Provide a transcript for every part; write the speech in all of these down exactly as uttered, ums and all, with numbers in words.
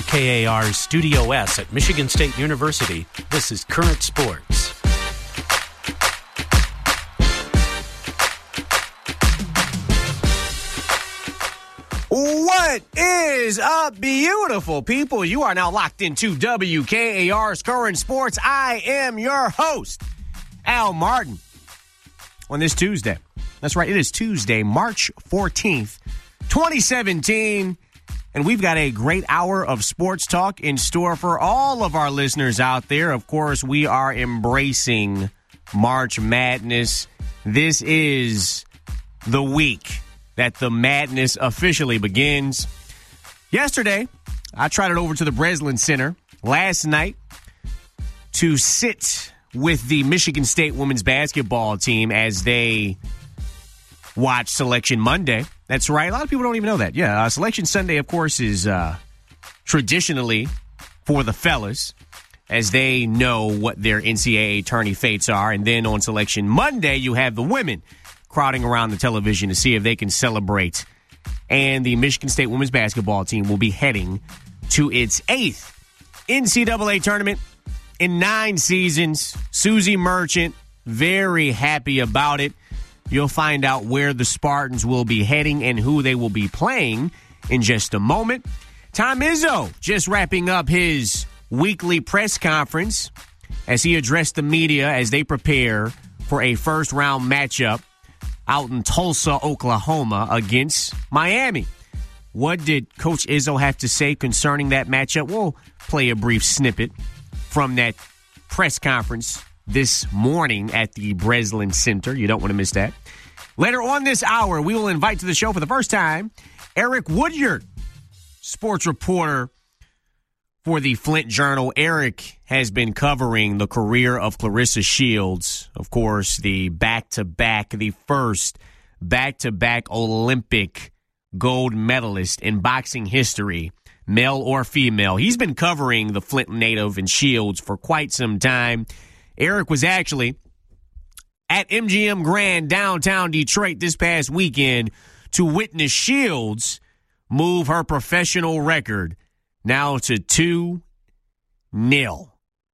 K A R's Studio S at Michigan State University, this is Current Sports. What is up, beautiful people? You are now locked into W K A R's Current Sports. I am your host, Al Martin, on this Tuesday. That's right, it is Tuesday, March fourteenth, twenty seventeen, and we've got a great hour of sports talk in store for all of our listeners out there. Of course, we are embracing March Madness. This is the week that the madness officially begins. Yesterday, I trotted over to the Breslin Center last night to sit with the Michigan State women's basketball team as they watch Selection Monday. That's right. A lot of people don't even know that. Yeah, uh, Selection Sunday, of course, is uh, traditionally for the fellas as they know what their N C double A tourney fates are. And then on Selection Monday, you have the women crowding around the television to see if they can celebrate. And the Michigan State women's basketball team will be heading to its eighth N C double A tournament in nine seasons. Susie Merchant, very happy about it. You'll find out where the Spartans will be heading and who they will be playing in just a moment. Tom Izzo just wrapping up his weekly press conference as he addressed the media as they prepare for a first-round matchup out in Tulsa, Oklahoma against Miami. What did Coach Izzo have to say concerning that matchup? We'll play a brief snippet from that press conference this morning at the Breslin Center. You don't want to miss that. Later on this hour, we will invite to the show for the first time Eric Woodyard, sports reporter for the Flint Journal. Eric has been covering the career of Claressa Shields, of course, the back-to-back, the first back-to-back Olympic gold medalist in boxing history, male or female. He's been covering the Flint native and Shields for quite some time. Eric was actually at M G M Grand downtown Detroit this past weekend to witness Shields move her professional record now to two nil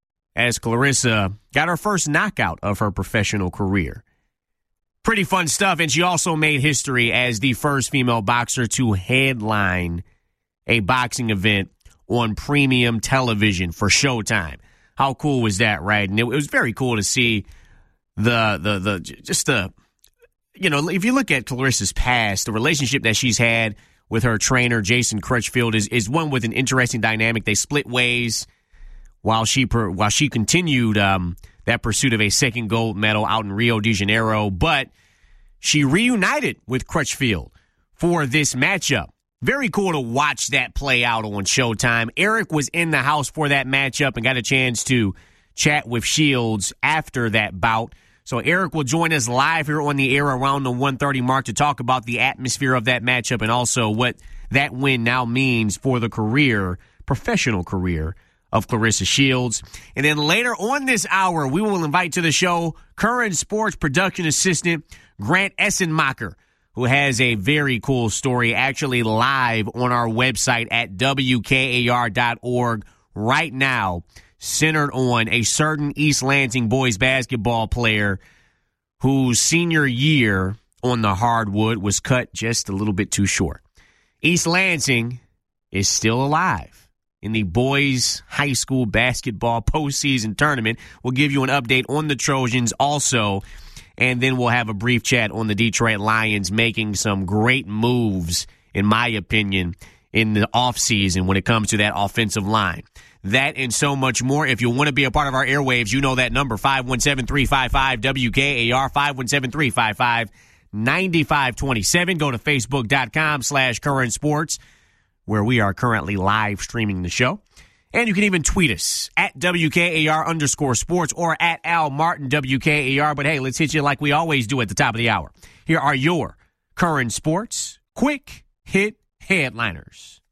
as Claressa got her first knockout of her professional career. Pretty fun stuff, and she also made history as the first female boxer to headline a boxing event on premium television for Showtime. How cool was that, right? And it, it was very cool to see the, the, the, just the, you know, if you look at Claressa's past, the relationship that she's had with her trainer, Jason Crutchfield, is, is one with an interesting dynamic. They split ways while she, per, while she continued um, that pursuit of a second gold medal out in Rio de Janeiro, but she reunited with Crutchfield for this matchup. Very cool to watch that play out on Showtime. Eric was in the house for that matchup and got a chance to chat with Shields after that bout. So Eric will join us live here on the air around the one thirty mark to talk about the atmosphere of that matchup and also what that win now means for the career, professional career of Claressa Shields. And then later on this hour, we will invite to the show current sports production assistant Grant Essenmacher, who has a very cool story actually live on our website at W K A R dot org right now, centered on a certain East Lansing boys basketball player whose senior year on the hardwood was cut just a little bit too short. East Lansing is still alive in the boys high school basketball postseason tournament. We'll give you an update on the Trojans also. And then we'll have a brief chat on the Detroit Lions making some great moves, in my opinion, in the offseason when it comes to that offensive line. That and so much more. If you want to be a part of our airwaves, you know that number, five one seven, three five five, W K A R, five one seven, three five five, nine five two seven. Go to facebook.com slash current sports, where we are currently live streaming the show. And you can even tweet us at W K A R underscore sports or at Al Martin W K A R. But hey, let's hit you like we always do at the top of the hour. Here are your current sports quick hit headliners.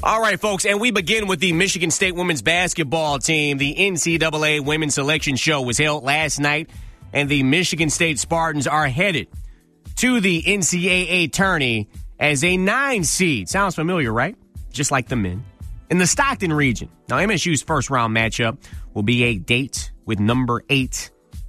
All right, folks, and we begin with the Michigan State women's basketball team. The N C double A Women's Selection Show was held last night, and the Michigan State Spartans are headed to the N C double A tourney as a nine seed. Sounds familiar, right? Just like the men. In the Stockton region. Now, M S U's first round matchup will be a date with number eight,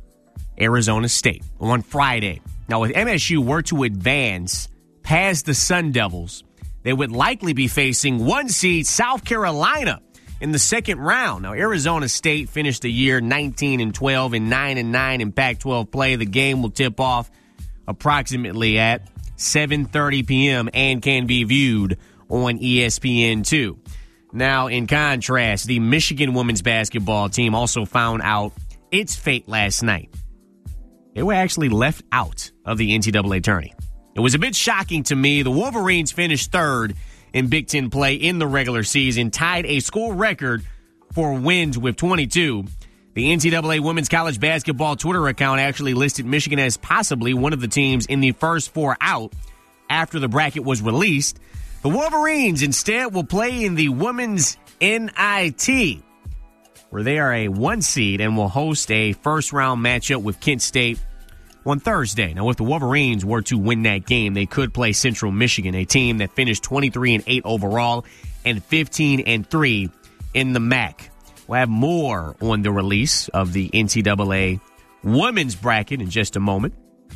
Arizona State, on Friday. Now, if M S U were to advance past the Sun Devils, they would likely be facing one seed South Carolina in the second round. Now, Arizona State finished the year nineteen and twelve and nine and nine in Pac twelve play. The game will tip off approximately at seven thirty p.m. and can be viewed on E S P N two. Now, in contrast, the Michigan women's basketball team also found out its fate last night. They were actually left out of the N C double A tourney. It was a bit shocking to me. The Wolverines finished third in Big Ten play in the regular season, tied a school record for wins with twenty-two. The N C double A Women's College Basketball Twitter account actually listed Michigan as possibly one of the teams in the first four out after the bracket was released. The Wolverines instead will play in the Women's N I T, where they are a one seed and will host a first-round matchup with Kent State on Thursday. Now, if the Wolverines were to win that game, they could play Central Michigan, a team that finished twenty-three and eight overall and fifteen and three in the M A C. We'll have more on the release of the N C double A women's bracket in just a moment.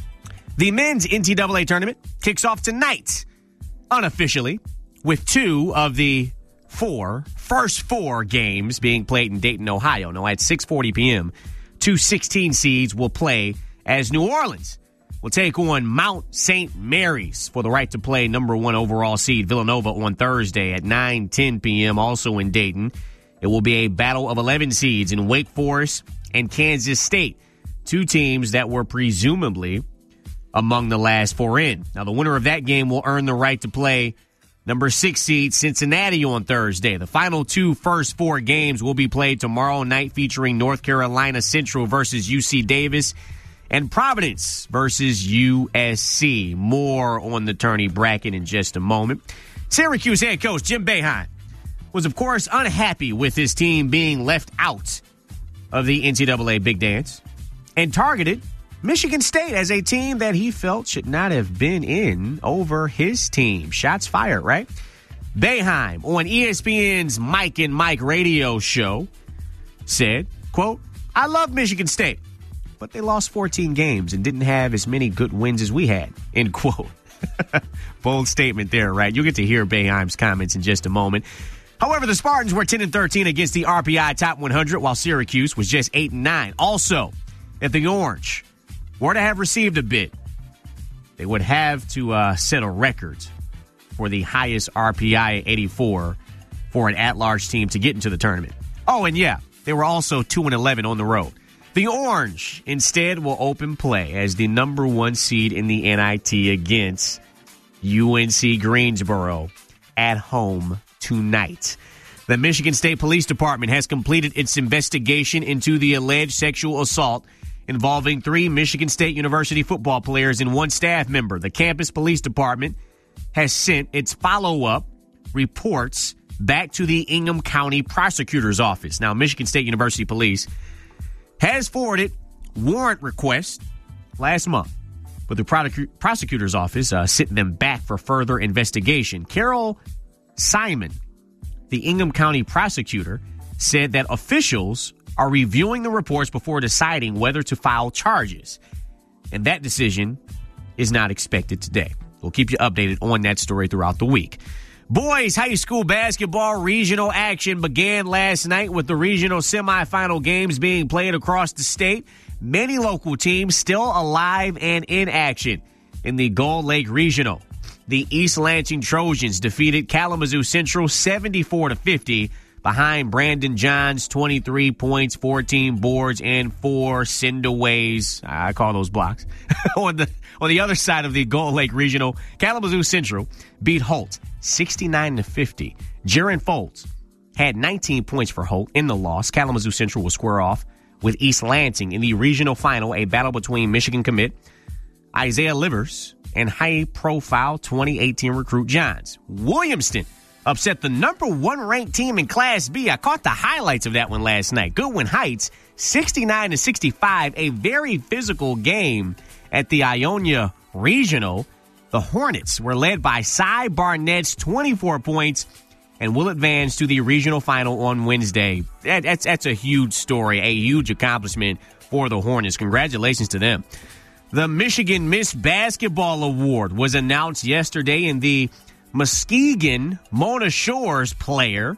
The men's N C double A tournament kicks off tonight, unofficially, with two of the four, first four games being played in Dayton, Ohio. Now, at six forty p.m., two sixteen seeds will play as New Orleans will take on Mount Saint Mary's for the right to play number one overall seed Villanova on Thursday at nine ten p.m., also in Dayton. It will be a battle of eleven seeds in Wake Forest and Kansas State, two teams that were presumably among the last four in. Now, the winner of that game will earn the right to play number six seed Cincinnati on Thursday. The final two first four games will be played tomorrow night, featuring North Carolina Central versus U C Davis and Providence versus U S C. More on the tourney bracket in just a moment. Syracuse head coach Jim Boeheim was, of course, unhappy with his team being left out of the N C double A Big Dance and targeted Michigan State as a team that he felt should not have been in over his team. Shots fired, right? Boeheim on E S P N's Mike and Mike radio show said, quote, "I love Michigan State, but they lost fourteen games and didn't have as many good wins as we had," end quote. Bold statement there, right? You'll get to hear Boeheim's comments in just a moment. However, the Spartans were ten and thirteen against the R P I Top one hundred, while Syracuse was just eight and nine. Also, if the Orange were to have received a bid, they would have to uh, set a record for the highest R P I at eighty-four for an at-large team to get into the tournament. Oh, and yeah, they were also two and eleven on the road. The Orange instead will open play as the number one seed in the N I T against U N C Greensboro at home tonight. The Michigan State Police Department has completed its investigation into the alleged sexual assault involving three Michigan State University football players and one staff member. The campus police department has sent its follow-up reports back to the Ingham County Prosecutor's Office. Now, Michigan State University Police has forwarded warrant requests last month, but the prosec- prosecutor's office uh, sent them back for further investigation. Carol Simon, the Ingham County prosecutor, said that officials are reviewing the reports before deciding whether to file charges, and that decision is not expected today. We'll keep you updated on that story throughout the week. Boys high school basketball regional action began last night with the regional semifinal games being played across the state. Many local teams still alive and in action in the Gold Lake Regional. The East Lansing Trojans defeated Kalamazoo Central seventy-four to fifty behind Brandon Johns, twenty-three points, fourteen boards, and four sendaways. I call those blocks. on the on the other side of the Gold Lake Regional, Kalamazoo Central beat Holt sixty-nine to fifty. Jaron Folds had nineteen points for Holt in the loss. Kalamazoo Central will square off with East Lansing in the regional final, a battle between Michigan commit Isaiah Livers and high-profile twenty eighteen recruit Johns. Williamston upset the number one ranked team in Class B. I caught the highlights of that one last night. Goodwin Heights, sixty-nine to sixty-five, a very physical game at the Ionia Regional. The Hornets were led by Cy Barnett's twenty-four points and will advance to the regional final on Wednesday. That, that's, that's a huge story, a huge accomplishment for the Hornets. Congratulations to them. The Michigan Miss Basketball Award was announced yesterday, and the Muskegon Mona Shores player,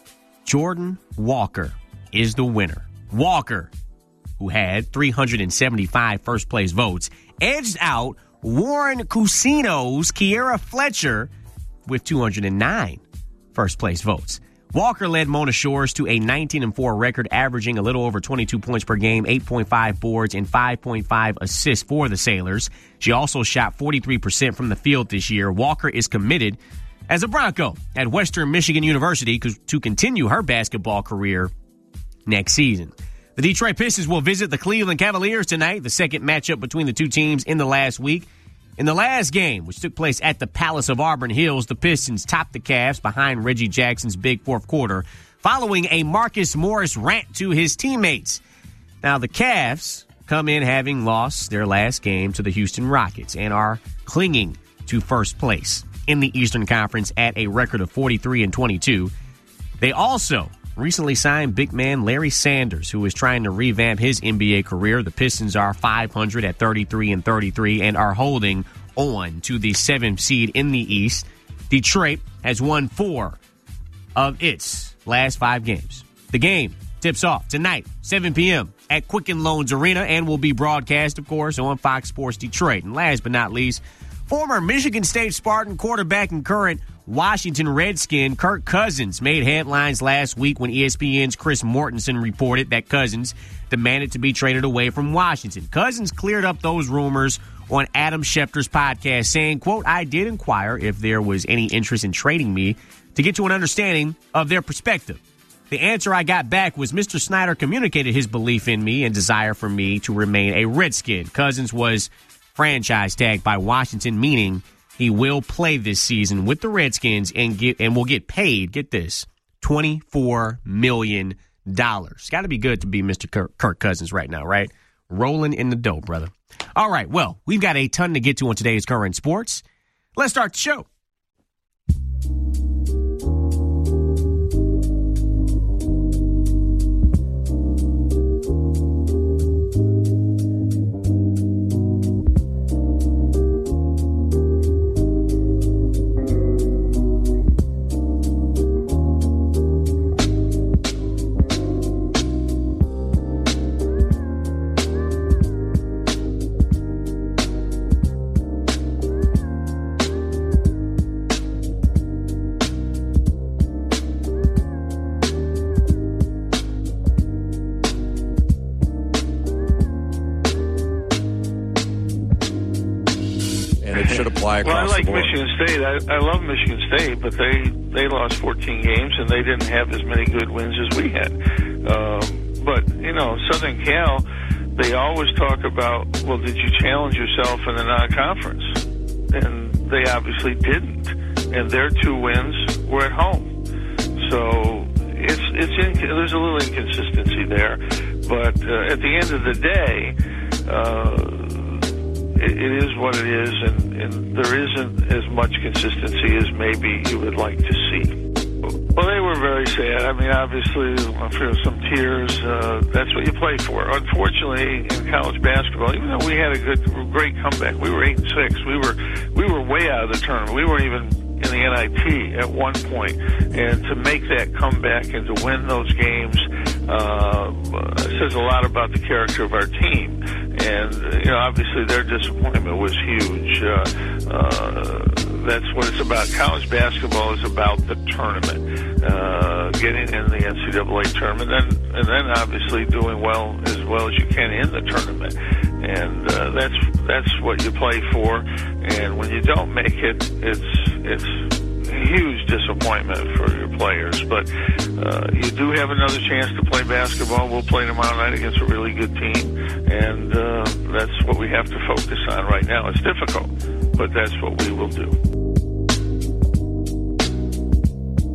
Jordan Walker, is the winner. Walker, who had three hundred seventy-five first-place votes, edged out Warren Cusino's Kiera Fletcher with two hundred nine first-place votes. Walker led Mona Shores to a nineteen and four record, averaging a little over twenty-two points per game, eight point five boards, and five point five assists for the Sailors. She also shot forty-three percent from the field this year. Walker is committed as a Bronco at Western Michigan University to continue her basketball career next season. The Detroit Pistons will visit the Cleveland Cavaliers tonight, the second matchup between the two teams in the last week. In the last game, which took place at the Palace of Auburn Hills, the Pistons topped the Cavs behind Reggie Jackson's big fourth quarter, following a Marcus Morris rant to his teammates. Now, the Cavs come in having lost their last game to the Houston Rockets and are clinging to first place in the Eastern Conference at a record of forty-three and twenty-two. They also recently signed big man Larry Sanders, who is trying to revamp his N B A career. The Pistons are five hundred at thirty-three and thirty-three and are holding on to the seventh seed in the East. Detroit has won four of its last five games. The game tips off tonight, seven p.m. at Quicken Loans Arena, and will be broadcast, of course, on Fox Sports Detroit. And last but not least, former Michigan State Spartan quarterback and current Washington Redskin Kirk Cousins made headlines last week when E S P N's Chris Mortensen reported that Cousins demanded to be traded away from Washington. Cousins cleared up those rumors on Adam Schefter's podcast, saying, quote, "I did inquire if there was any interest in trading me to get to an understanding of their perspective. The answer I got back was Mister Snyder communicated his belief in me and desire for me to remain a Redskin." Cousins was franchise tagged by Washington, meaning he will play this season with the Redskins and get and will get paid, get this, twenty-four million dollars. Got to be good to be Mister Kirk, Kirk Cousins right now, right? Rolling in the dough, brother. All right, well, we've got a ton to get to on today's Current Sports. Let's start the show. Well, I like Michigan State. I, I love Michigan State, but they, they lost fourteen games, and they didn't have as many good wins as we had. Um, but, you know, Southern Cal, they always talk about, well, did you challenge yourself in the non-conference? And they obviously didn't. And their two wins were at home. So it's it's in, there's a little inconsistency there. But uh, at the end of the day, uh, it, it is what it is, and, and there isn't as much consistency as maybe you would like to see. Well, they were very sad. I mean, obviously, for some tears, uh, that's what you play for. Unfortunately, in college basketball, even though we had a good, great comeback, we were eight and six. We were we were way out of the tournament. We weren't even in the N I T at one point, and to make that comeback and to win those games uh, says a lot about the character of our team. And you know, obviously, their disappointment was huge. Uh, uh, that's what it's about. College basketball is about the tournament, uh, getting in the N C double A tournament, and, and then obviously doing well as well as you can in the tournament. And uh, that's that's what you play for. And when you don't make it, it's it's a huge disappointment for your players. But uh, you do have another chance to play basketball. We'll play tomorrow night against a really good team, and uh, that's what we have to focus on right now. It's difficult, but that's what we will do.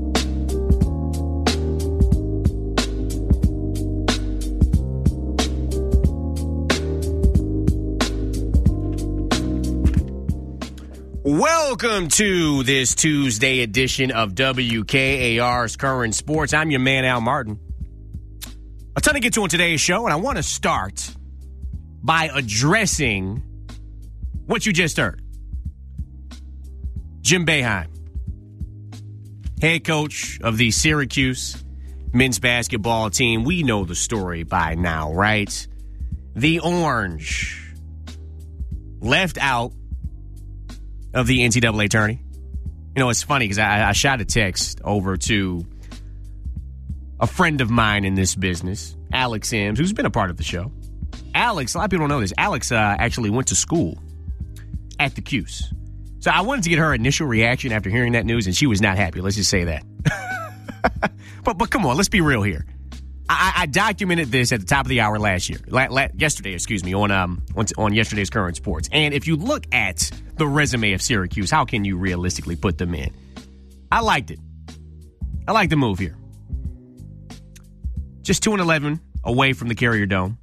Welcome to this Tuesday edition of W K A R's Current Sports. I'm your man, Al Martin. A ton to get to on today's show, and I want to start by addressing what you just heard. Jim Boeheim, head coach of the Syracuse men's basketball team. We know the story by now, right? The Orange left out of the N C double A tourney. You know, it's funny because I, I shot a text over to a friend of mine in this business, Alex Sims, who's been a part of the show. Alex, a lot of people don't know this. Alex uh, actually went to school at the Cuse. So I wanted to get her initial reaction after hearing that news, and she was not happy. Let's just say that. but but come on, let's be real here. I, I documented this at the top of the hour last year, la, la, yesterday, excuse me, on um on, on yesterday's Current Sports. And if you look at the resume of Syracuse, how can you realistically put them in? I liked it. I like the move here. Just two and eleven away from the Carrier Dome.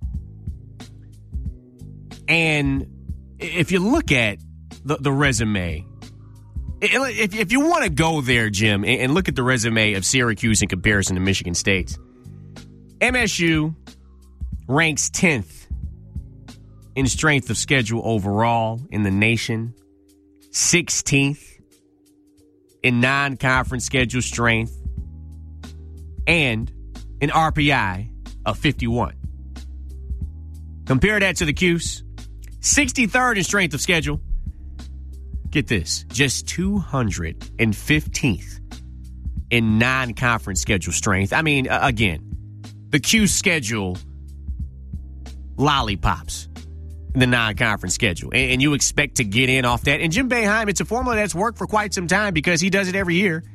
And if you look at the, the resume, if, if you want to go there, Jim, and, and look at the resume of Syracuse in comparison to Michigan State's, M S U ranks tenth in strength of schedule overall in the nation, sixteenth in non-conference schedule strength, and an R P I of fifty-one. Compare that to the Cuse, sixty-third in strength of schedule. Get this, just two hundred fifteenth in non-conference schedule strength. I mean, again, the Cuse schedule lollipops in the non-conference schedule. And, and you expect to get in off that. And Jim Boeheim, it's a formula that's worked for quite some time because he does it every year.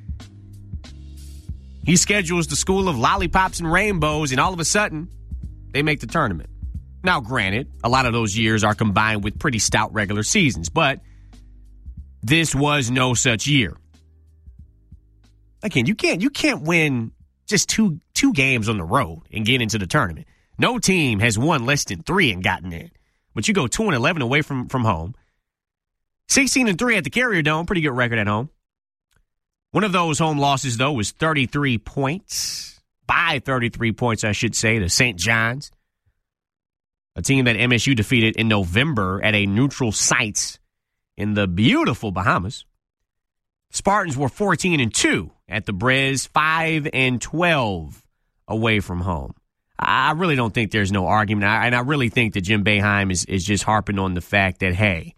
He schedules the school of lollipops and rainbows, and all of a sudden, they make the tournament. Now, granted, a lot of those years are combined with pretty stout regular seasons, but this was no such year. Again, you can't you can't win just two two games on the road and get into the tournament. No team has won less than three and gotten in. But you go two and eleven away from, from home. sixteen and three at the Carrier Dome, pretty good record at home. One of those home losses, though, was thirty-three points. By thirty-three points, I should say, to Saint John's. A team that M S U defeated in November at a neutral site in the beautiful Bahamas. Spartans were fourteen and two at the Brez, five and twelve away from home. I really don't think there's no argument, and I really think that Jim Boeheim is, is just harping on the fact that, hey,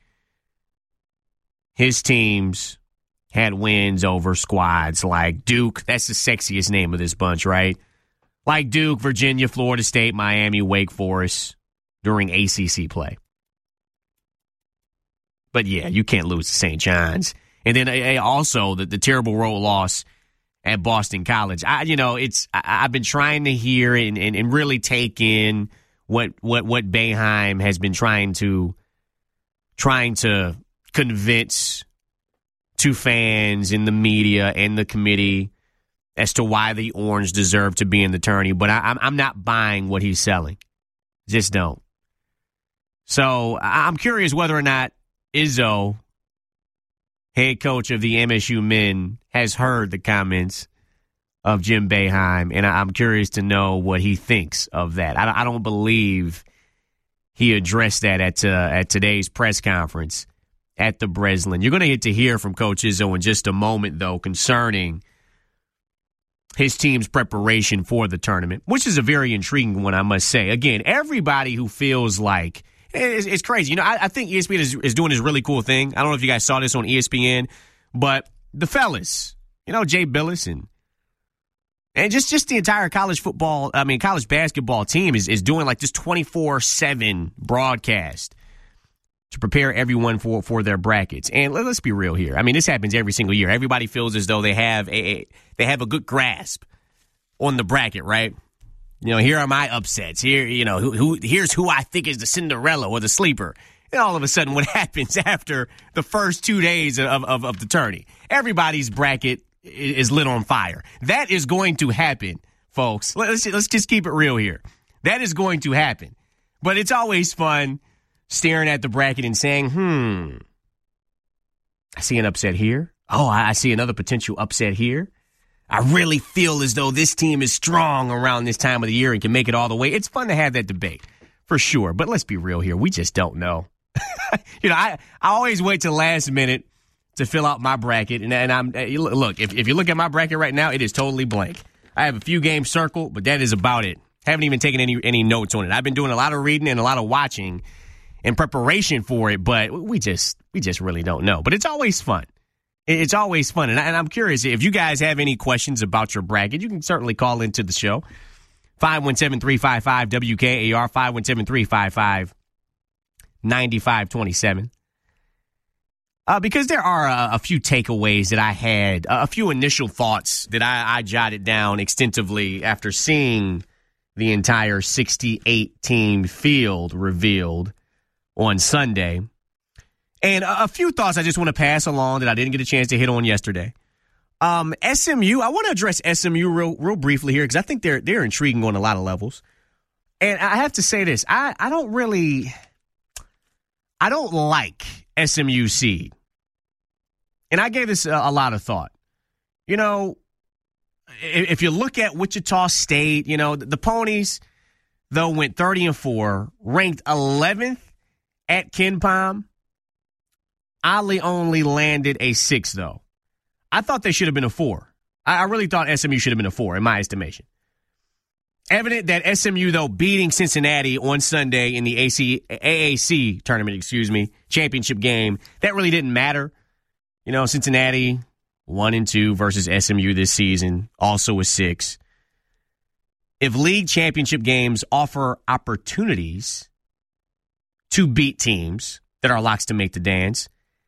his teams had wins over squads like Duke. That's the sexiest name of this bunch, right? Like Duke, Virginia, Florida State, Miami, Wake Forest during A C C play. But, yeah, you can't lose to Saint John's. And then also the, the terrible road loss at Boston College. I, you know, it's I, I've been trying to hear and, and, and really take in what what what Boeheim has been trying to trying to convince to fans in the media and the committee as to why the Orange deserve to be in the tourney. But I, I'm I'm not buying what he's selling. Just don't. So I'm curious whether or not Izzo, head coach of the M S U men, has heard the comments of Jim Boeheim, and I'm curious to know what he thinks of that. I don't believe he addressed that at uh, at today's press conference at the Breslin. You're going to get to hear from Coach Izzo in just a moment, though, concerning his team's preparation for the tournament, which is a very intriguing one, I must say. Again, everybody who feels like It's, it's crazy. You know, I, I think E S P N is, is doing this really cool thing. I don't know if you guys saw this on E S P N, but the fellas, you know, Jay Billis and and just, just the entire college football, I mean, college basketball team is, is doing like this twenty-four seven broadcast to prepare everyone for, for their brackets. And let, let's be real here. I mean, this happens every single year. Everybody feels as though they have a they have a good grasp on the bracket, right? You know, here are my upsets. Here, you know, who, who here's who I think is the Cinderella or the sleeper. And all of a sudden, what happens after the first two days of, of, of the tourney? Everybody's bracket is lit on fire. That is going to happen, folks. Let's, let's just keep it real here. That is going to happen. But it's always fun staring at the bracket and saying, hmm, I see an upset here. Oh, I see another potential upset here. I really feel as though this team is strong around this time of the year and can make it all the way. It's fun to have that debate, for sure. But let's be real here. We just don't know. you know, I, I always wait till the last minute to fill out my bracket. And, and I'm look, if, if you look at my bracket right now, it is totally blank. I have a few games circled, but that is about it. Haven't even taken any any notes on it. I've been doing a lot of reading and a lot of watching in preparation for it, but we just we just really don't know. But it's always fun. It's always fun. And, I, and I'm curious, if you guys have any questions about your bracket, you can certainly call into the show. five one seven, three five five, W K A R, five one seven, three five five, nine five two seven. Uh, because there are a, a few takeaways that I had, a few initial thoughts that I, I jotted down extensively after seeing the entire sixty-eight team field revealed on Sunday. And a, a few thoughts I just want to pass along that I didn't get a chance to hit on yesterday. Um, S M U, I want to address S M U real real briefly here because I think they're they're intriguing on a lot of levels. And I have to say this, I, I don't really, I don't like S M U seed. And I gave this a, a lot of thought. You know, if, if you look at Wichita State, you know, the, the Ponies, though, went thirty and four, ranked eleventh at KenPom. Oddly only landed a six, though. I thought they should have been a four. I, I really thought S M U should have been a four, in my estimation. Evident that S M U, though, beating Cincinnati on Sunday in the A C, A A C tournament, excuse me, championship game, that really didn't matter. You know, Cincinnati, one and two versus S M U this season, also a six. If league championship games offer opportunities to beat teams that are locks to make the dance,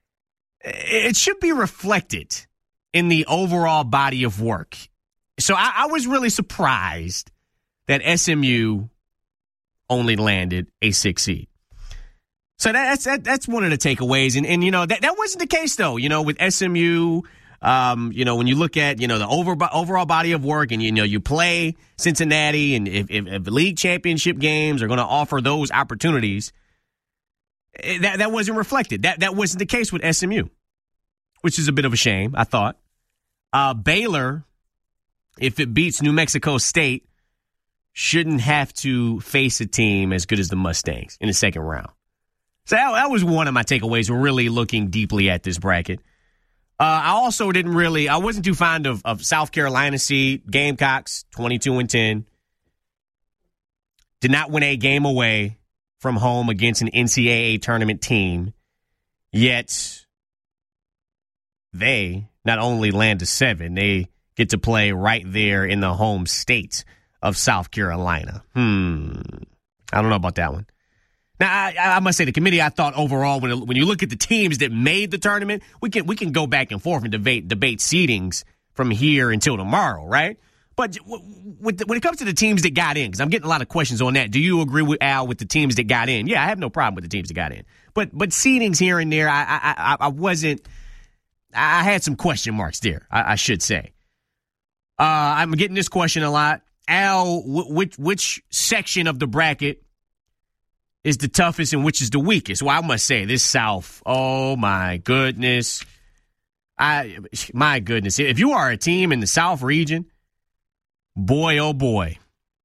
it should be reflected in the overall body of work. So I, I was really surprised that S M U only landed a six seed. So that's that, that's one of the takeaways. And, and you know, that, that wasn't the case, though. You know, with S M U, um, you know, when you look at, you know, the over, overall body of work and, you know, you play Cincinnati and if, if, if league championship games are going to offer those opportunities, that, that wasn't reflected. That, that wasn't the case with S M U, which is a bit of a shame, I thought. Uh, Baylor, if it beats New Mexico State, shouldn't have to face a team as good as the Mustangs in the second round. So that, that was one of my takeaways. We're really looking deeply at this bracket. Uh, I also didn't really, I wasn't too fond of, of South Carolina seed. Gamecocks, twenty-two and ten. Did not win a game away from home against an N C double A tournament team. Yet, they not only land a seven, they get to play right there in the home state of South Carolina. Hmm. I don't know about that one. Now, I, I must say, the committee, I thought overall, when when you look at the teams that made the tournament, we can we can go back and forth and debate debate seedings from here until tomorrow, right? But with the, when it comes to the teams that got in, because I'm getting a lot of questions on that, do you agree with Al with the teams that got in? Yeah, I have no problem with the teams that got in. But but seedings here and there, I I, I wasn't. I had some question marks there, I, I should say. Uh, I'm getting this question a lot. Al, which which section of the bracket is the toughest and which is the weakest? Well, I must say, this South, oh my goodness. I my goodness. If you are a team in the South region, boy, oh boy.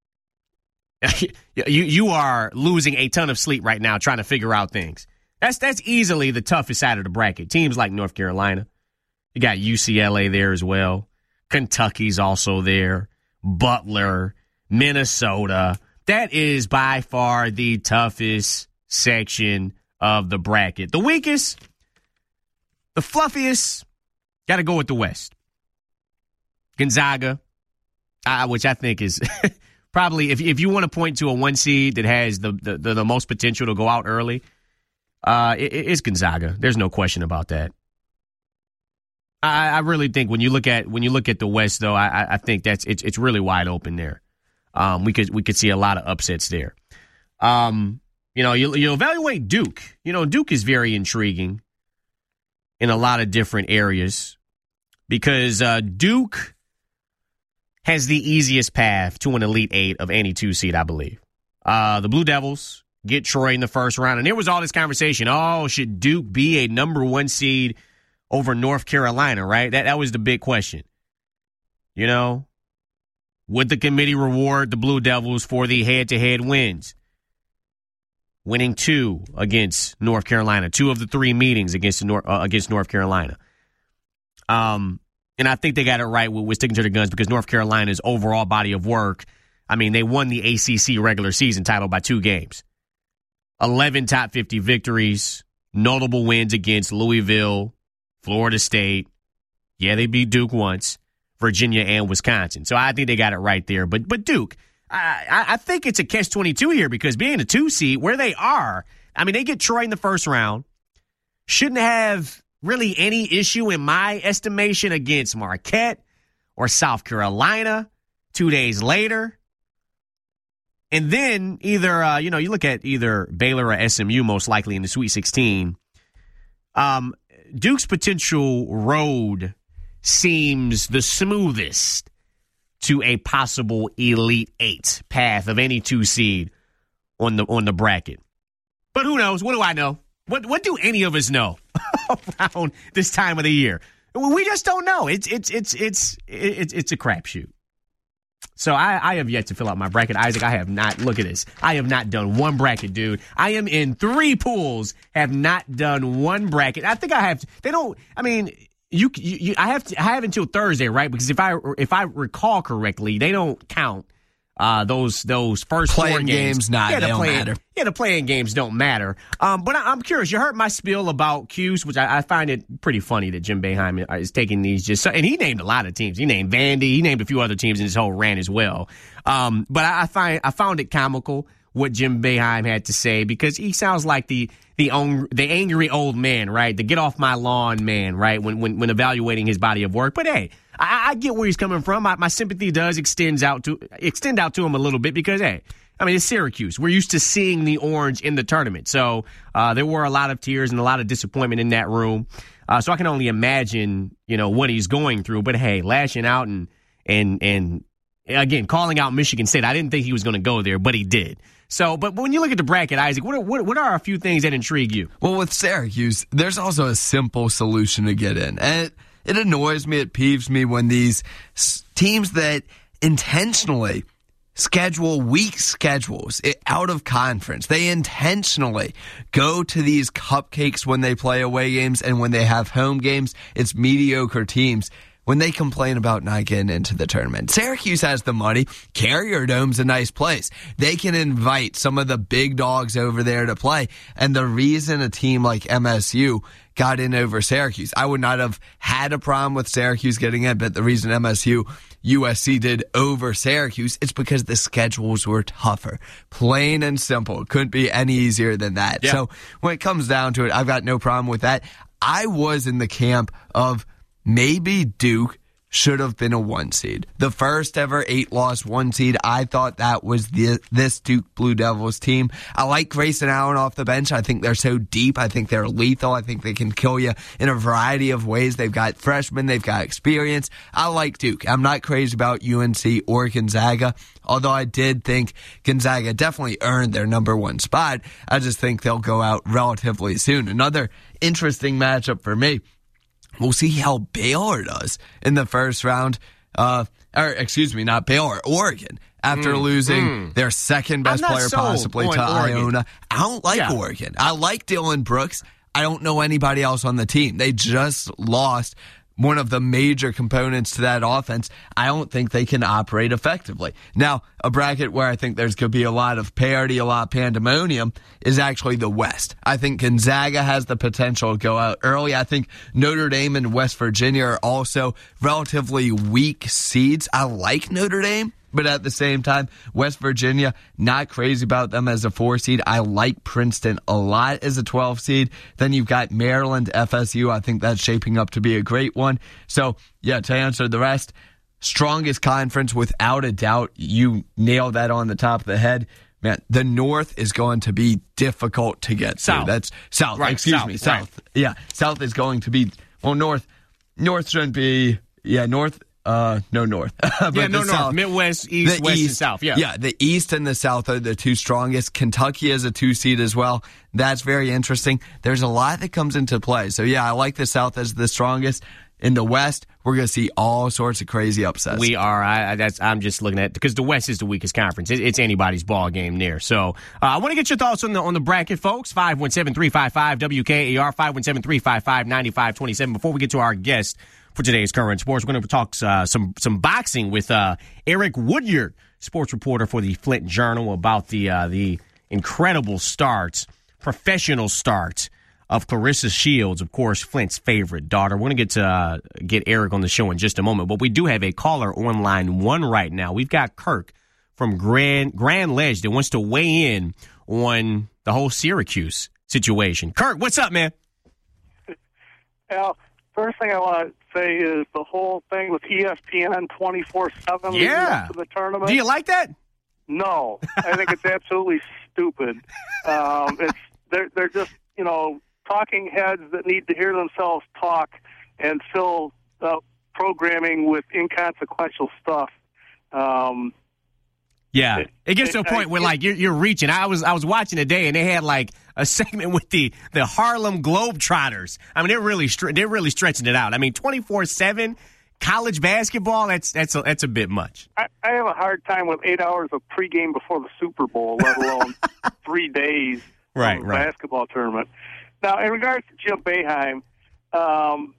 you you are losing a ton of sleep right now trying to figure out things. That's that's easily the toughest side of the bracket. Teams like North Carolina. You got U C L A there as well. Kentucky's also there. Butler, Minnesota. That is by far the toughest section of the bracket. The weakest, the fluffiest, got to go with the West. Gonzaga, uh, which I think is probably, if if you want to point to a one seed that has the the, the, the most potential to go out early, uh, it, it's Gonzaga. There's no question about that. I, I really think when you look at when you look at the West, though, I, I think that's it's it's really wide open there. Um, we could we could see a lot of upsets there. Um, you know, you you evaluate Duke. You know, Duke is very intriguing in a lot of different areas because uh, Duke has the easiest path to an Elite Eight of any two seed, I believe. Uh, the Blue Devils get Troy in the first round, and there was all this conversation. Oh, should Duke be a number one seed over North Carolina, right? That that was the big question. You know, would the committee reward the Blue Devils for the head-to-head wins? Winning two against North Carolina, two of the three meetings against the North, uh, against North Carolina. Um, and I think they got it right with, with sticking to their guns because North Carolina's overall body of work, I mean, they won the A C C regular season title by two games. eleven top fifty victories, notable wins against Louisville, Florida State. Yeah, they beat Duke once, Virginia and Wisconsin. So I think they got it right there. But but Duke, I, I think it's a catch twenty-two here because being a two seed where they are, I mean, they get Troy in the first round. Shouldn't have really any issue in my estimation against Marquette or South Carolina two days later. And then either, uh, you know, you look at either Baylor or S M U most likely in the Sweet sixteen. Um, Duke's potential road seems the smoothest to a possible Elite Eight path of any two seed on the on the bracket. But who knows? What do I know? What what do any of us know around this time of the year? We just don't know. It's it's it's it's it's it's a crapshoot. So I, I have yet to fill out my bracket. Isaac, I have not. Look at this. I have not done one bracket, dude. I am in three pools, have not done one bracket. I think I have. They don't, I mean, you, you, you I have to, I have until Thursday, right? Because if I if I recall correctly, they don't count uh, those those first playing four games. games not, yeah, they the don't playing, matter. Yeah, the playing games don't matter. Um, but I, I'm curious. You heard my spiel about Cuse, which I, I find it pretty funny that Jim Boeheim is taking these just. And he named a lot of teams. He named Vandy. He named a few other teams in his whole rant as well. Um, but I, I find I found it comical what Jim Boeheim had to say because he sounds like the the on, the angry old man, right? The get off my lawn man, right? When when when evaluating his body of work. But hey, I, I get where he's coming from. My, my sympathy does extends out to extend out to him a little bit because hey. I mean, it's Syracuse. We're used to seeing the orange in the tournament. So uh, there were a lot of tears and a lot of disappointment in that room. Uh, so I can only imagine, you know, what he's going through. But, hey, lashing out and, and, and again, calling out Michigan State. I didn't think he was going to go there, but he did. So, but when you look at the bracket, Isaac, what are, what, what are a few things that intrigue you? Well, with Syracuse, there's also a simple solution to get in. And it, it annoys me, it peeves me when these teams that intentionally – schedule weak schedules out of conference. They intentionally go to these cupcakes when they play away games, and when they have home games, it's mediocre teams. When they complain about not getting into the tournament, Syracuse has the money. Carrier Dome's a nice place. They can invite some of the big dogs over there to play. And the reason a team like M S U got in over Syracuse, I would not have had a problem with Syracuse getting in, but the reason M S U, U S C did over Syracuse, it's because the schedules were tougher. Plain and simple. It couldn't be any easier than that. Yeah. So when it comes down to it, I've got no problem with that. I was in the camp of maybe Duke should have been a one seed. The first ever eight-loss one seed. I thought that was the, this Duke Blue Devils team. I like Grayson Allen off the bench. I think they're so deep. I think they're lethal. I think they can kill you in a variety of ways. They've got freshmen. They've got experience. I like Duke. I'm not crazy about U N C or Gonzaga, although I did think Gonzaga definitely earned their number one spot. I just think they'll go out relatively soon. Another interesting matchup for me. We'll see how Baylor does in the first round. Uh, or excuse me, not Baylor, Oregon. After mm, losing mm. their second best player possibly to Iona. I don't like yeah. Oregon. I like Dylan Brooks. I don't know anybody else on the team. They just lost one of the major components to that offense. I don't think they can operate effectively. Now, a bracket where I think there's going to be a lot of parity, a lot of pandemonium, is actually the West. I think Gonzaga has the potential to go out early. I think Notre Dame and West Virginia are also relatively weak seeds. I like Notre Dame. But at the same time, West Virginia, not crazy about them as a four seed. I like Princeton a lot as a twelve seed. Then you've got Maryland, F S U. I think that's shaping up to be a great one. So, yeah, to answer the rest, strongest conference without a doubt. You nailed that on the top of the head. Man, the North is going to be difficult to get South. to. That's South. Right, Excuse South, me, South. Right. Yeah, South is going to be, well, North. North shouldn't be, yeah, North. Uh, no north. but yeah, no the north. South, Midwest, East, West, East, and South. Yeah. Yeah, the East and the South are the two strongest. Kentucky is a two seed as well. That's very interesting. There's a lot that comes into play. So, yeah, I like the South as the strongest. In the West, we're going to see all sorts of crazy upsets. We are. I, that's. I'm just looking at because the West is the weakest conference. It, it's anybody's ball game there. So uh, I want to get your thoughts on the on the bracket, folks. five one seven, three five five, W K A R, five one seven, three five five, nine five two seven. Before we get to our guest for today's Current Sports, we're going to talk uh, some some boxing with uh, Eric Woodyard, sports reporter for the Flint Journal, about the uh, the incredible starts, professional starts of Claressa Shields, of course, Flint's favorite daughter. We're going to get to uh, get Eric on the show in just a moment, but we do have a caller on line one right now. We've got Kirk from Grand Grand Ledge that wants to weigh in on the whole Syracuse situation. Kirk, what's up, man? Al, first thing I want to say is the whole thing with E S P N twenty-four seven yeah. to the tournament. Do you like that? No, I think it's absolutely stupid. Um, it's they're they're just you know. talking heads that need to hear themselves talk and fill uh, programming with inconsequential stuff. Um, yeah, it, it gets it, to a point I, where like you're, you're reaching. I was I was watching today, and they had like a segment with the, the Harlem Globetrotters. I mean, they're really they're really stretching it out. I mean, twenty-four seven college basketball. That's that's a, that's a bit much. I, I have a hard time with eight hours of pregame before the Super Bowl, let alone three days right, of right. basketball tournament. Now, in regards to Jim Boeheim, um,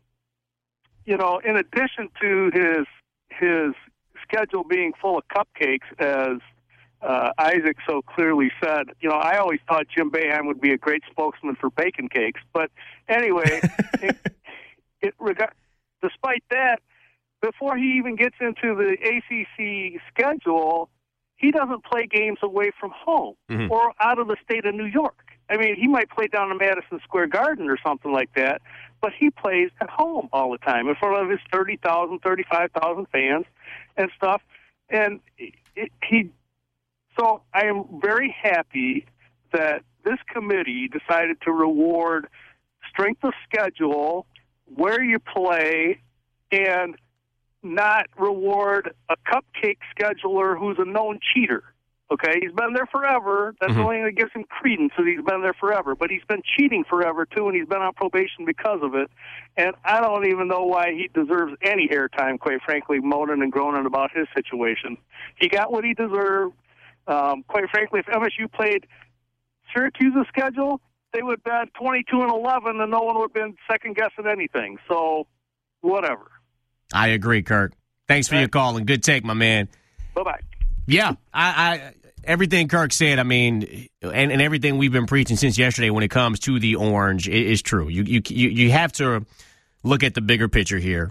you know, in addition to his his schedule being full of cupcakes, as uh, Isaac so clearly said, you know, I always thought Jim Boeheim would be a great spokesman for bacon cakes. But anyway, it, it, reg- despite that, before he even gets into the A C C schedule, he doesn't play games away from home mm-hmm. or out of the state of New York. I mean, he might play down in Madison Square Garden or something like that, but he plays at home all the time in front of his thirty thousand, thirty-five thousand fans and stuff. And it, he, so I am very happy that this committee decided to reward strength of schedule, where you play, and not reward a cupcake scheduler who's a known cheater. Okay, he's been there forever. That's mm-hmm. the only thing that gives him credence that he's been there forever. But he's been cheating forever, too, and he's been on probation because of it. And I don't even know why he deserves any airtime, quite frankly, moaning and groaning about his situation. He got what he deserved. Um, quite frankly, if M S U played Syracuse's schedule, they would have been twenty-two and eleven, and no one would have been second-guessing anything. So, whatever. I agree, Kirk. Thanks for right. your call, and good take, my man. Bye-bye. Yeah, I, I everything Kirk said, I mean, and, and everything we've been preaching since yesterday when it comes to the Orange is true. You you you have to look at the bigger picture here.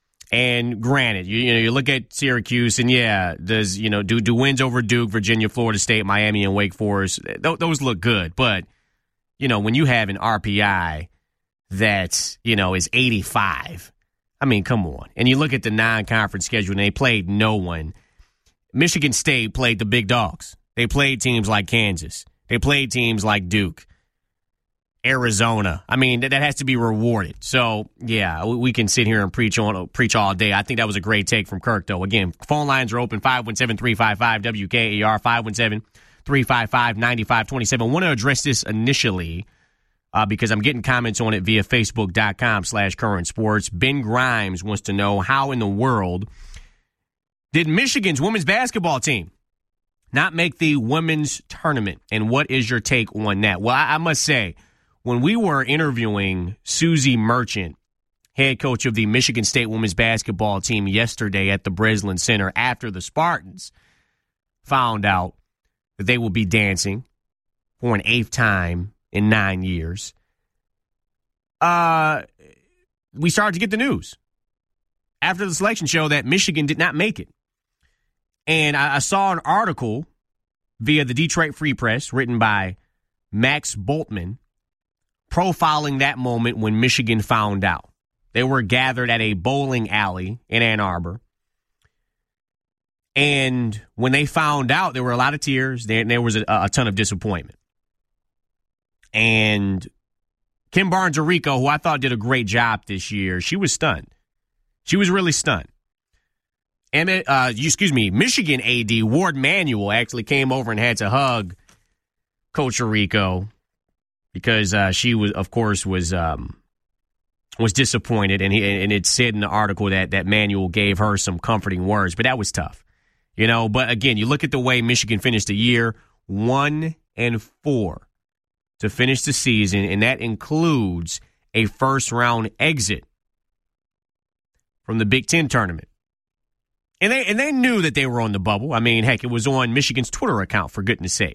And granted, you, you know, you look at Syracuse, and yeah, does you know do do wins over Duke, Virginia, Florida State, Miami, and Wake Forest? Th- those look good, but you know when you have an R P I that you know is eighty-five, I mean, come on. And you look at the non-conference schedule, and they played no one. Michigan State played the big dogs. They played teams like Kansas. They played teams like Duke, Arizona. I mean, that, that has to be rewarded. So, yeah, we, we can sit here and preach on preach all day. I think that was a great take from Kirk, though. Again, phone lines are open, five one seven, three five five, W K A R, five one seven, three five five, nine five two seven. I want to address this initially uh, because I'm getting comments on it via Facebook.com slash current sports. Ben Grimes wants to know how in the world did Michigan's women's basketball team not make the women's tournament? And what is your take on that? Well, I, I must say, when we were interviewing Susie Merchant, head coach of the Michigan State women's basketball team yesterday at the Breslin Center after the Spartans found out that they will be dancing for an eighth time in nine years, uh, we started to get the news after the selection show that Michigan did not make it. And I saw an article via the Detroit Free Press written by Max Boltman profiling that moment when Michigan found out. They were gathered at a bowling alley in Ann Arbor. And when they found out, there were a lot of tears. There, there was a, a ton of disappointment. And Kim Barnes-Arico, who I thought did a great job this year, she was stunned. She was really stunned. Emmett, uh, excuse me, Michigan A D Ward Manuel actually came over and had to hug Coach Rico because uh, she was, of course, was um, was disappointed, and he and it said in the article that that Manuel gave her some comforting words, but that was tough, you know. But again, you look at the way Michigan finished the year, one and four to finish the season, and that includes a first round exit from the Big Ten tournament. And they and they knew that they were on the bubble. I mean, heck, it was on Michigan's Twitter account, for goodness sake.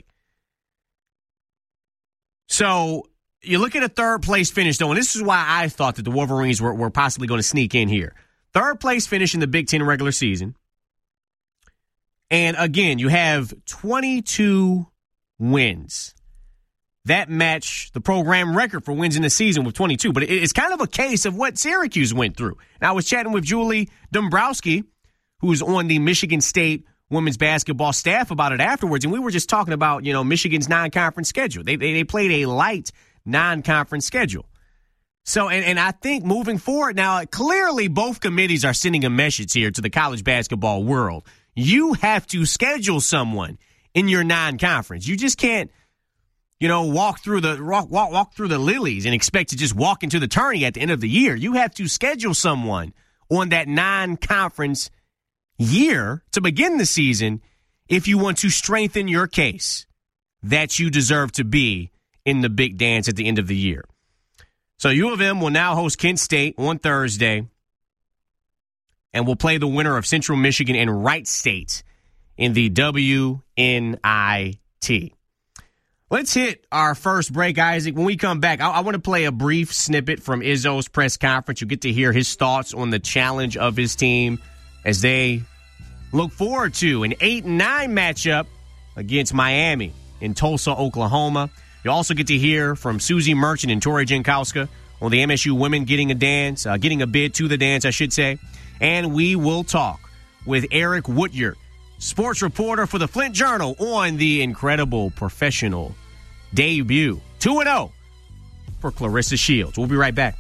So you look at a third place finish, though, and this is why I thought that the Wolverines were, were possibly going to sneak in here. Third place finish in the Big Ten regular season. And again, you have twenty-two wins. That match the program record for wins in the season with twenty-two. But it's kind of a case of what Syracuse went through. Now, I was chatting with Julie Dombrowski, who's on the Michigan State women's basketball staff, about it afterwards, and we were just talking about, you know, Michigan's non-conference schedule. They they, they played a light non-conference schedule. So, and, and I think moving forward now, clearly both committees are sending a message here to the college basketball world. You have to schedule someone in your non-conference. You just can't, you know, walk through the walk, walk walk through the lilies and expect to just walk into the tourney at the end of the year. You have to schedule someone on that non-conference year to begin the season if you want to strengthen your case that you deserve to be in the big dance at the end of the year. So U of M will now host Kent State on Thursday and will play the winner of Central Michigan and Wright State in the W N I T. Let's hit our first break, Isaac. When we come back, I, I want to play a brief snippet from Izzo's press conference. You'll get to hear his thoughts on the challenge of his team as they look forward to an eight and nine matchup against Miami in Tulsa, Oklahoma. You'll also get to hear from Susie Merchant and Tori Jankowska on the M S U women getting a dance, uh, getting a bid to the dance, I should say. And we will talk with Eric Woodyard, sports reporter for the Flint Journal, on the incredible professional debut. two and oh for Clarissa Shields. We'll be right back.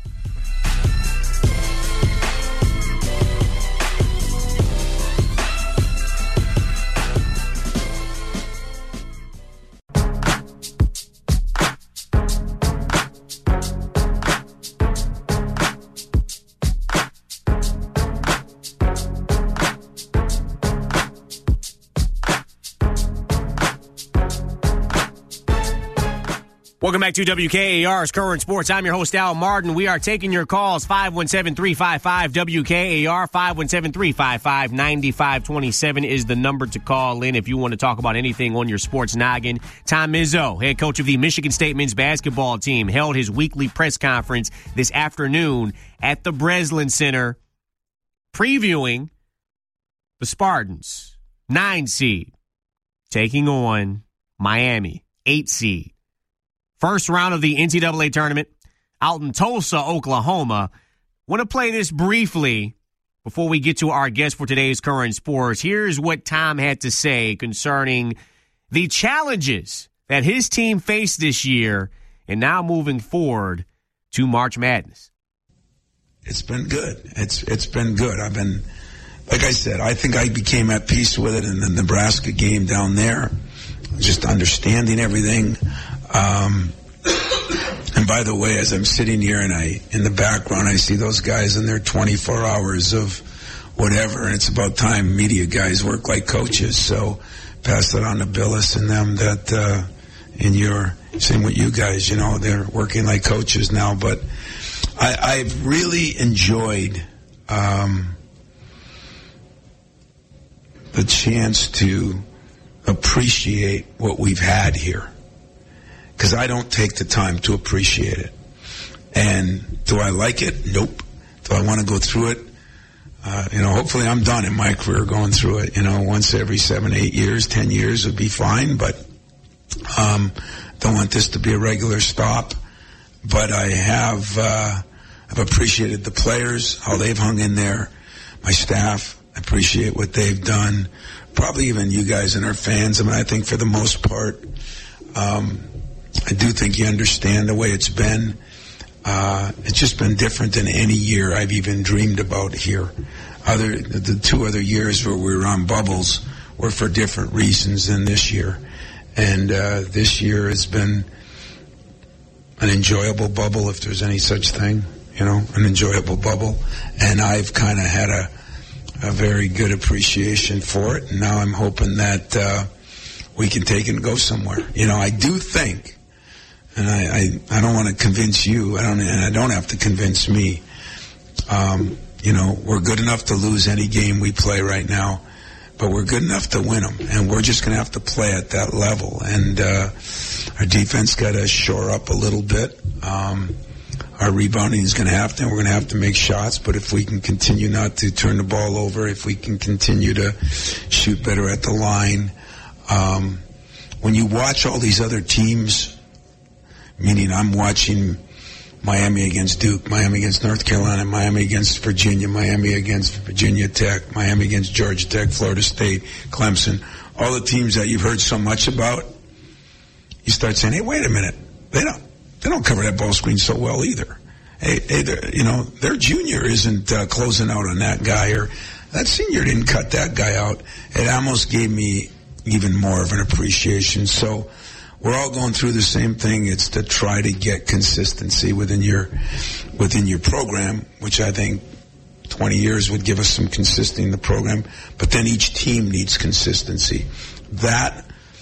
Welcome back to W K A R's Current Sports. I'm your host, Al Martin. We are taking your calls. five one seven, three five five, W K A R. five one seven, three five five, nine five two seven is the number to call in if you want to talk about anything on your sports noggin. Tom Izzo, head coach of the Michigan State men's basketball team, held his weekly press conference this afternoon at the Breslin Center, previewing the Spartans, nine seed, taking on Miami, eight seed. First round of the N C double A tournament out in Tulsa, Oklahoma. Want to play this briefly before we get to our guest for today's Current Sports. Here's what Tom had to say concerning the challenges that his team faced this year and now moving forward to March Madness. It's been good. It's It's been good. I've been, like I said, I think I became at peace with it in the Nebraska game down there, just understanding everything. Um, and by the way, as I'm sitting here and I, in the background, I see those guys in their twenty-four hours of whatever, and it's about time media guys work like coaches. So pass that on to Billis and them that, uh, in your, same with you guys, you know, they're working like coaches now. But I, I've really enjoyed, um, the chance to appreciate what we've had here. Because I don't take the time to appreciate it. And do I like it? Nope. Do I want to go through it? Uh, you know, hopefully I'm done in my career going through it. You know, once every seven, eight years, ten years would be fine. But um, don't want this to be a regular stop. But I have uh, I've appreciated the players, how they've hung in there. My staff, I appreciate what they've done. Probably even you guys and our fans. I mean, I think for the most part, um, I do think you understand the way it's been. Uh, it's just been different than any year I've even dreamed about here. other the two other years where we were on bubbles were for different reasons than this year. And uh, this year has been an enjoyable bubble, if there's any such thing, you know, an enjoyable bubble. And I've kind of had a, a very good appreciation for it. And now I'm hoping that uh, we can take it and go somewhere. You know, I do think, and I, I, I don't want to convince you, I don't, and I don't have to convince me, um, you know, we're good enough to lose any game we play right now, but we're good enough to win them. And we're just going to have to play at that level. And uh, our defense got to shore up a little bit. Um, our rebounding is going to have to, and we're going to have to make shots. But if we can continue not to turn the ball over, if we can continue to shoot better at the line, um, when you watch all these other teams, meaning I'm watching Miami against Duke, Miami against North Carolina, Miami against Virginia, Miami against Virginia Tech, Miami against Georgia Tech, Florida State, Clemson, all the teams that you've heard so much about, you start saying, hey, wait a minute, they don't they don't cover that ball screen so well either. Hey, hey you know, their junior isn't uh, closing out on that guy, or that senior didn't cut that guy out. It almost gave me even more of an appreciation. So we're all going through the same thing. It's to try to get consistency within your within your program, which I think twenty years would give us some consistency in the program. But then each team needs consistency. That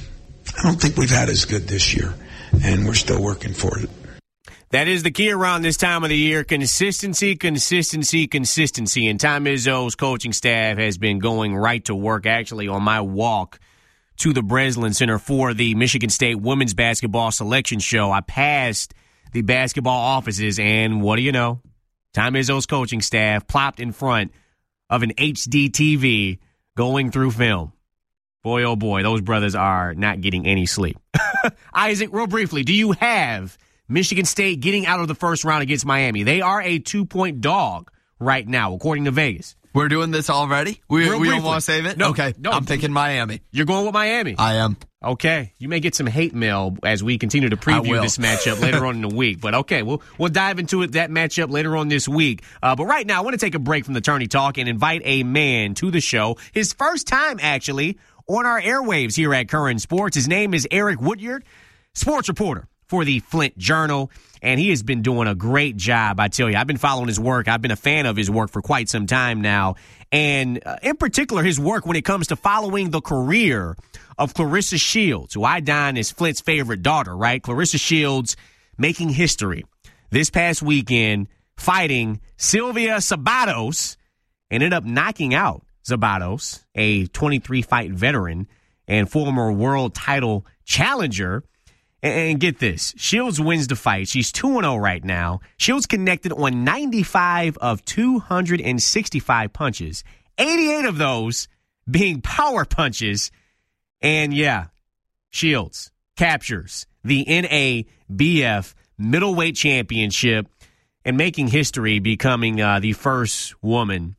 I don't think we've had as good this year, and we're still working for it. That is the key around this time of the year. Consistency, consistency, consistency. And Tom Izzo's coaching staff has been going right to work. Actually, on my walk to the Breslin Center for the Michigan State Women's Basketball Selection Show, I passed the basketball offices, and what do you know? Tom Izzo's coaching staff plopped in front of an H D T V going through film. Boy, oh boy, those brothers are not getting any sleep. Isaac, real briefly, do you have Michigan State getting out of the first round against Miami? They are a two-point dog right now, according to Vegas. We're doing this already? We, we don't want to save it? No, okay, no. I'm thinking Miami. You're going with Miami? I am. Okay. You may get some hate mail as we continue to preview this matchup later on in the week. But okay, we'll, we'll dive into it, that matchup later on this week. Uh, but right now, I want to take a break from the Tourney Talk and invite a man to the show. His first time, actually, on our airwaves here at Current Sports. His name is Eric Woodyard, sports reporter for the Flint Journal, and he has been doing a great job, I tell you. I've been following his work. I've been a fan of his work for quite some time now, and uh, in particular, his work when it comes to following the career of Claressa Shields, who I dine as Flint's favorite daughter, right? Claressa Shields making history this past weekend, fighting Silvia Sabatos, and ended up knocking out Sabatos, a twenty-three fight veteran and former world title challenger. And get this, Shields wins the fight. She's two and oh right now. Shields connected on ninety-five of two hundred sixty-five punches, eighty-eight of those being power punches. And yeah, Shields captures the N A B F middleweight championship and making history, becoming uh, the first woman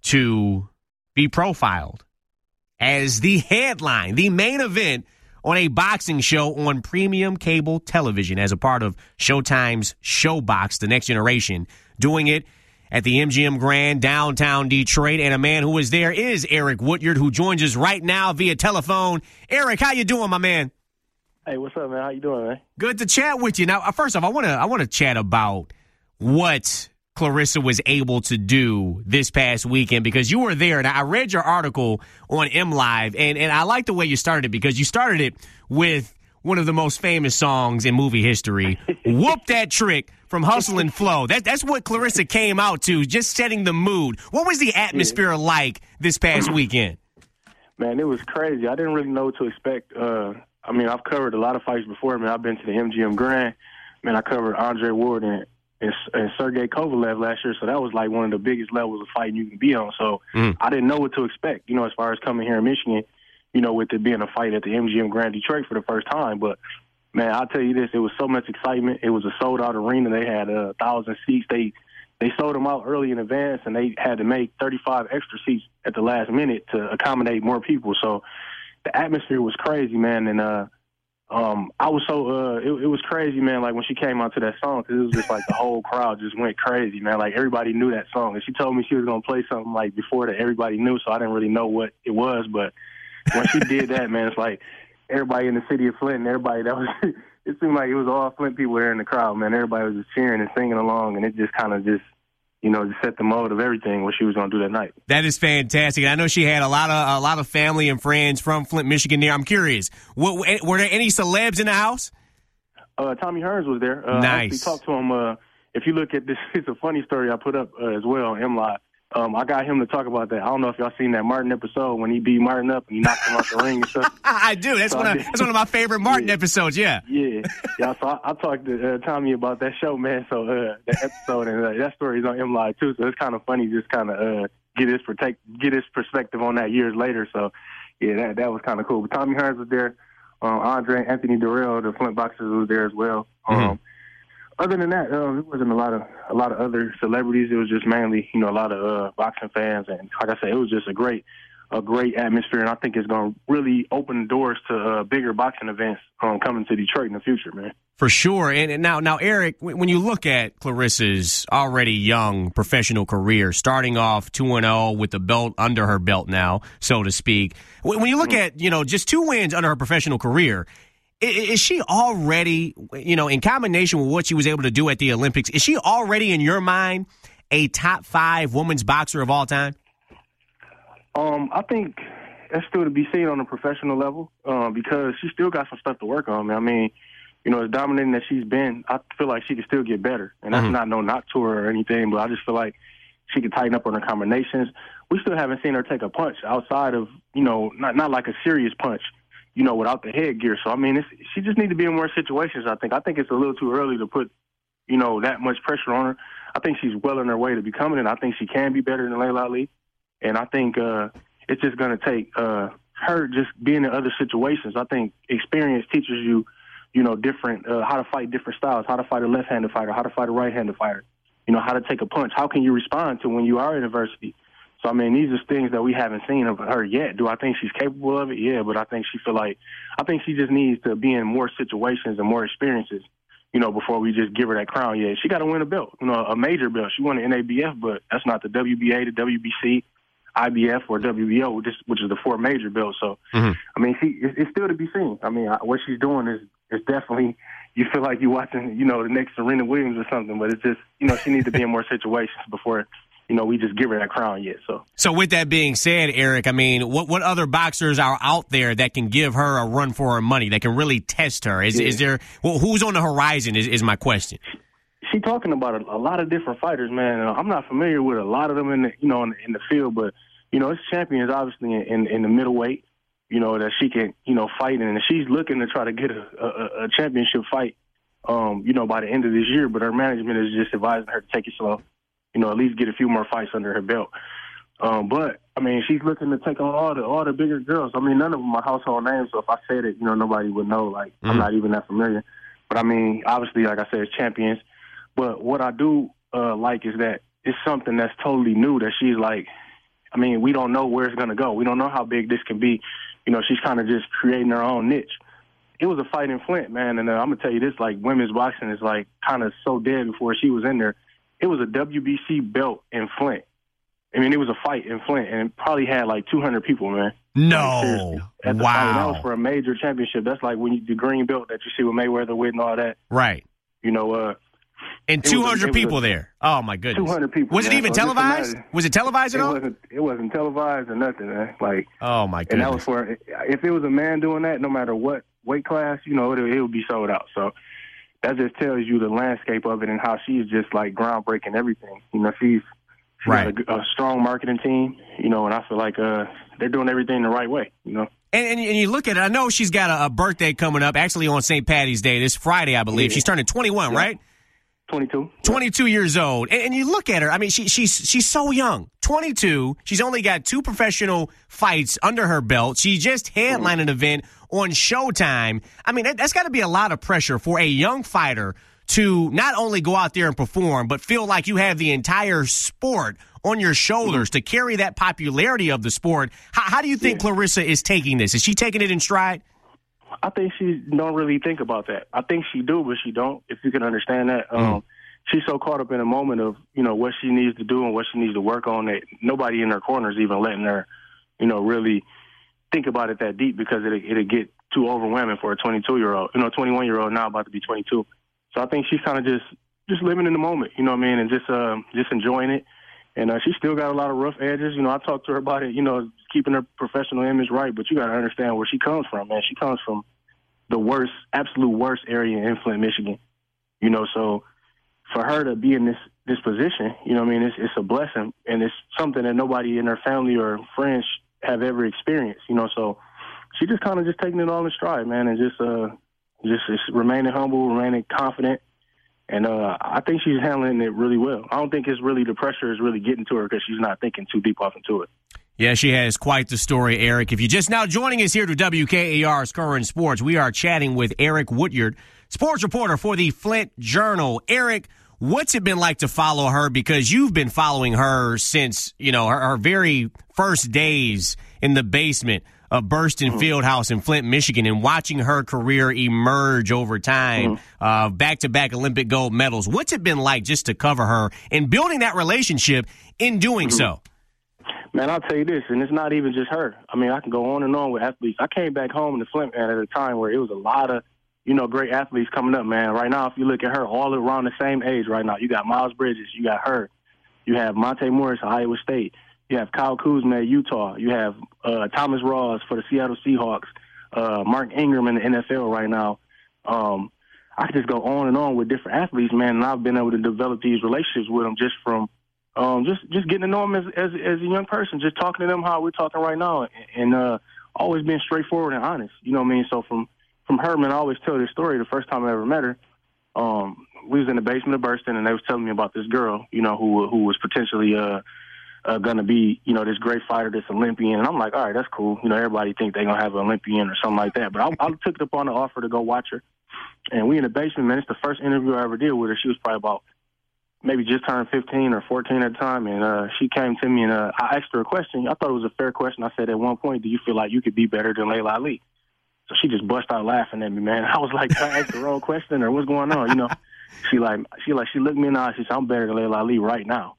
to be profiled as the headline, the main event on a boxing show on premium cable television as a part of Showtime's Showbox, The Next Generation, doing it at the M G M Grand, downtown Detroit. And a man who is there is Eric Woodyard, who joins us right now via telephone. Eric, how you doing, my man? Hey, what's up, man? How you doing, man? Good to chat with you. Now, first off, I want to I want to chat about what Claressa was able to do this past weekend, because you were there, and I read your article on M Live, and, and I like the way you started it, because you started it with one of the most famous songs in movie history, Whoop That Trick from Hustle and Flow. That, that's what Claressa came out to, just setting the mood. What was the atmosphere yeah. like this past weekend? Man, it was crazy. I didn't really know what to expect. Uh, I mean, I've covered a lot of fights before. Man, I've been to the M G M Grand. Man, I covered Andre Ward and And, and Sergey Kovalev last year, so that was like one of the biggest levels of fighting you can be on. So mm. I didn't know what to expect, you know, as far as coming here in Michigan, you know, with it being a fight at the M G M Grand Detroit for the first time. But, man, I'll tell you this, it was so much excitement. It was a sold-out arena. They had a uh, thousand seats. They they sold them out early in advance, and they had to make thirty-five extra seats at the last minute to accommodate more people. So the atmosphere was crazy, man. And, uh, Um, I was so uh, it, it was crazy, man. Like when she came out to that song, because it was just like the whole crowd just went crazy, man. Like everybody knew that song, and she told me she was gonna play something like before that everybody knew, so I didn't really know what it was. But when she did that, man, it's like everybody in the city of Flint and everybody that was. It seemed like it was all Flint people there in the crowd, man. Everybody was just cheering and singing along, and it just kind of just. You know, to set the mode of everything what she was going to do that night. That is fantastic. I know she had a lot of a lot of family and friends from Flint, Michigan. There, I'm curious. What, were there any celebs in the house? Uh, Tommy Hearns was there. Uh, nice. I actually talked to him. Uh, if you look at this, it's a funny story I put up uh, as well on M Live. Um, I got him to talk about that. I don't know if y'all seen that Martin episode when he beat Martin up and he knocked him out the ring and stuff. I do. That's, so one of, that's one of my favorite Martin yeah. episodes, yeah. Yeah. Yeah, so I, I talked to uh, Tommy about that show, man, so uh, that episode, and uh, that story's on M Live, too, so it's kind of funny just kind of uh, get, his protect, get his perspective on that years later. So, yeah, that that was kind of cool. But Tommy Hearns was there. Um, Andre, Anthony Durrell, the Flint Boxers, was there as well. Um, mm-hmm. Other than that, uh, there wasn't a lot of a lot of other celebrities. It was just mainly, you know, a lot of uh, boxing fans, and like I said, it was just a great, a great atmosphere. And I think it's going to really open doors to uh, bigger boxing events um, coming to Detroit in the future, man. For sure. And, and now, now, Eric, when you look at Clarissa's already young professional career, starting off two and oh with the belt under her belt now, so to speak, when you look mm-hmm. at, you know, just two wins under her professional career. Is she already, you know, in combination with what she was able to do at the Olympics, is she already, in your mind, a top five women's boxer of all time? Um, I think that's still to be seen on a professional level uh, because she still got some stuff to work on. I mean, you know, as dominating that she's been, I feel like she can still get better. And that's mm-hmm. not no knock to her or anything, but I just feel like she can tighten up on her combinations. We still haven't seen her take a punch outside of, you know, not, not like a serious punch. You know, without the headgear. So, I mean, it's, she just needs to be in more situations, I think. I think it's a little too early to put, you know, that much pressure on her. I think she's well on her way to becoming it. I think she can be better than Layla Ali. And I think uh, it's just going to take uh, her just being in other situations. I think experience teaches you, you know, different, uh, how to fight different styles, how to fight a left-handed fighter, how to fight a right-handed fighter, you know, how to take a punch. How can you respond to when you are in adversity? So, I mean, these are things that we haven't seen of her yet. Do I think she's capable of it? Yeah, but I think she feel like I think she just needs to be in more situations and more experiences, you know, before we just give her that crown. Yeah, she got to win a belt, you know, a major belt. She won the N A B F, but that's not the W B A, the W B C, I B F, or W B O, which is, which is the four major belts. So, mm-hmm. I mean, she it's, it's still to be seen. I mean, what she's doing is is definitely, you feel like you're watching, you know, the next Serena Williams or something, but it's just, you know, she needs to be in more situations before, you know, we just give her that crown yet. So, so with that being said, Eric, I mean, what what other boxers are out there that can give her a run for her money, that can really test her? Is yeah. is there well, who's on the horizon? Is, is my question. She talking about a, a lot of different fighters, man. I'm not familiar with a lot of them in the, you know, in, in the field, but you know, it's champions obviously in, in, in the middleweight. You know, that she can, you know, fight in, and she's looking to try to get a, a, a championship fight. Um, you know, by the end of this year, but her management is just advising her to take it slow. You know, at least get a few more fights under her belt. Um, but I mean, she's looking to take on all the all the bigger girls. I mean, none of them are household names, so if I said it, you know, nobody would know. Like, mm-hmm. I'm not even that familiar. But I mean, obviously, like I said, it's champions. But what I do uh, like is that it's something that's totally new. That she's like, I mean, we don't know where it's gonna go. We don't know how big this can be. You know, she's kind of just creating her own niche. It was a fight in Flint, man, and uh, I'm gonna tell you this: like, women's boxing is like kind of so dead before she was in there. It was a W B C belt in Flint. I mean, it was a fight in Flint, and it probably had like two hundred people, man. No. Like, wow. Fight. That was for a major championship. That's like when you, the green belt that you see with Mayweather with and all that. Right. You know, uh, and two hundred a, people a, there. Oh, my goodness. two hundred people. Was man. it even so televised? Was it televised at it all? Wasn't, it wasn't televised or nothing, man. Like, oh, my goodness. And that was for, if it was a man doing that, no matter what weight class, you know, it, it would be sold out. So that just tells you the landscape of it and how she's just like groundbreaking everything. You know, she's, she's right. got a, a strong marketing team, you know, and I feel like uh, they're doing everything the right way, you know. And, and, and you look at it, I know she's got a, a birthday coming up, actually on Saint Patty's Day, this Friday, I believe. Yeah. She's turning twenty-one, yeah. right? twenty-two. twenty-two years old. And, and you look at her, I mean, she, she's she's so young. twenty-two. She's only got two professional fights under her belt. She just headlined an event on Showtime. I mean, that, that's got to be a lot of pressure for a young fighter to not only go out there and perform, but feel like you have the entire sport on your shoulders to carry that popularity of the sport. How, how do you think yeah. Clarissa is taking this? Is she taking it in stride? I think she don't really think about that. I think she do, but she don't, if you can understand that. Mm. Um, she's so caught up in a moment of, you know, what she needs to do and what she needs to work on that nobody in her corner is even letting her, you know, really think about it that deep because it it'll get too overwhelming for a twenty-two-year-old, you know, twenty-one-year-old now about to be twenty-two. So I think she's kind of just, just living in the moment, you know what I mean, and just uh, just enjoying it. And uh, she still got a lot of rough edges. You know, I talked to her about it, you know, keeping her professional image right, but you got to understand where she comes from, man. She comes from the worst, absolute worst area in Flint, Michigan. You know, so for her to be in this, this position, you know what I mean, it's, it's a blessing, and it's something that nobody in her family or friends have ever experienced, you know, so she just kind of just taking it all in stride, man, and just uh, just, just remaining humble, remaining confident. And uh, I think she's handling it really well. I don't think it's really the pressure is really getting to her because she's not thinking too deep off into it. Yeah, she has quite the story, Eric. If you're just now joining us here to W K A R's Current Sports, we are chatting with Eric Woodyard, sports reporter for the Flint Journal. Eric, what's it been like to follow her? Because you've been following her since, you know, her, her very first days in the basement of Burston mm-hmm. Fieldhouse in Flint, Michigan, and watching her career emerge over time, mm-hmm. uh, back-to-back Olympic gold medals. What's it been like just to cover her and building that relationship in doing mm-hmm. so? Man, I'll tell you this, and it's not even just her. I mean, I can go on and on with athletes. I came back home to Flint, man, at a time where it was a lot of, you know, great athletes coming up, man. Right now, if you look at her, all around the same age right now. You got Miles Bridges. You got her. You have Monte Morris, Iowa State. You have Kyle Kuzma at Utah. You have uh, Thomas Rawls for the Seattle Seahawks. Uh, Mark Ingram in the N F L right now. Um, I could just go on and on with different athletes, man, and I've been able to develop these relationships with them just from um, just just getting to know them as, as as a young person, just talking to them how we're talking right now, and uh, always being straightforward and honest. You know what I mean? So from from her, man, I always tell this story. The first time I ever met her, um, we was in the basement of Burston, and they was telling me about this girl, you know, who who was potentially uh. Uh, going to be, you know, this great fighter, this Olympian. And I'm like, all right, that's cool. You know, everybody think they're going to have an Olympian or something like that. But I, I took it upon the offer to go watch her. And we in the basement, man. It's the first interview I ever did with her. She was probably about maybe just turned fifteen or fourteen at the time. And uh, she came to me and uh, I asked her a question. I thought it was a fair question. I said, at one point, do you feel like you could be better than Layla Ali? So she just bust out laughing at me, man. I was like, did I ask the wrong question or what's going on? You know, she like, she like, she looked me in the eye. She said, I'm better than Layla Ali right now.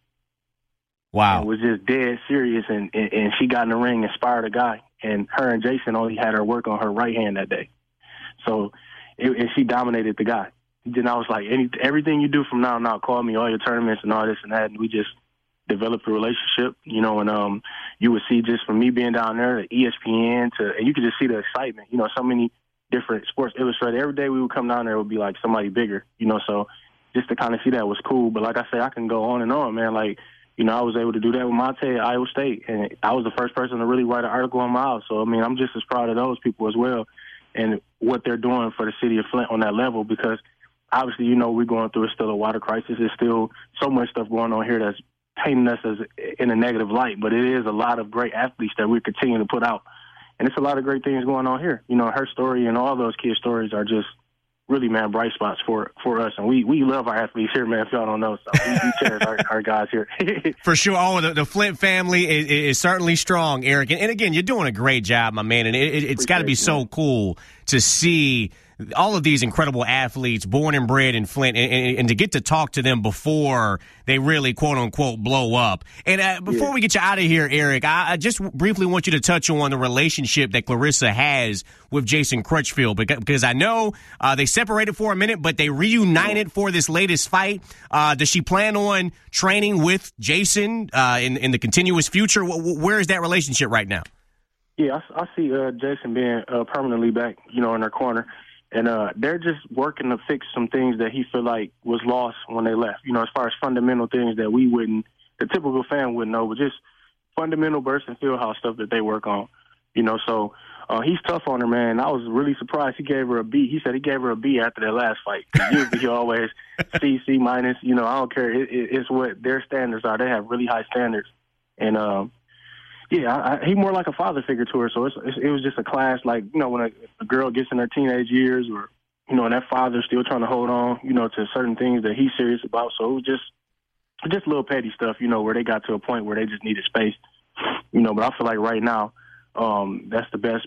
Wow. And was just dead serious, and, and, and she got in the ring, inspired a guy, and her and Jason only had her work on her right hand that day. So it, and she dominated the guy. Then I was like, Any, everything you do from now on out, call me, all your tournaments and all this and that, and we just developed a relationship, you know, and um, you would see just from me being down there to E S P N to, and you could just see the excitement, you know, so many different Sports Illustrated. Every day we would come down there, it would be like somebody bigger, you know, so just to kind of see that was cool. But like I said, I can go on and on, man, like, you know, I was able to do that with Monte at Iowa State, and I was the first person to really write an article on Miles. So, I mean, I'm just as proud of those people as well and what they're doing for the city of Flint on that level because, obviously, you know, we're going through still a water crisis. There's still so much stuff going on here that's painting us as in a negative light, but it is a lot of great athletes that we're continuing to put out. And it's a lot of great things going on here. You know, her story and all those kids' stories are just really, man, bright spots for for us. And we, we love our athletes here, man, if y'all don't know. So we, we cherish our, our guys here. For sure. Oh, the, the Flint family is, is certainly strong, Eric. And, and again, you're doing a great job, my man. And it, it, it's got to be so cool to see all of these incredible athletes born and bred in Flint and, and, and to get to talk to them before they really, quote unquote, blow up. And uh, before yeah. we get you out of here, Eric, I, I just briefly want you to touch on the relationship that Clarissa has with Jason Crutchfield, because, because I know uh, they separated for a minute, but they reunited for this latest fight. Uh, does she plan on training with Jason uh, in, in the continuous future? Where is that relationship right now? Yeah, I, I see uh, Jason being uh, permanently back, you know, in her corner. And uh, they're just working to fix some things that he feel like was lost when they left. You know, as far as fundamental things that we wouldn't, the typical fan wouldn't know, but just fundamental Burston Fieldhouse stuff that they work on. You know, so uh, he's tough on her, man. I was really surprised he gave her a B. He said he gave her a B after that last fight. Usually he always C, C minus. You know, I don't care. It, it, it's what their standards are. They have really high standards. And, um, yeah, I, I, he more like a father figure to her. So it's, it's, it was just a class, like, you know, when a, a girl gets in her teenage years or, you know, and that father's still trying to hold on, you know, to certain things that he's serious about. So it was just just little petty stuff, you know, where they got to a point where they just needed space, you know. But I feel like right now um, that's the best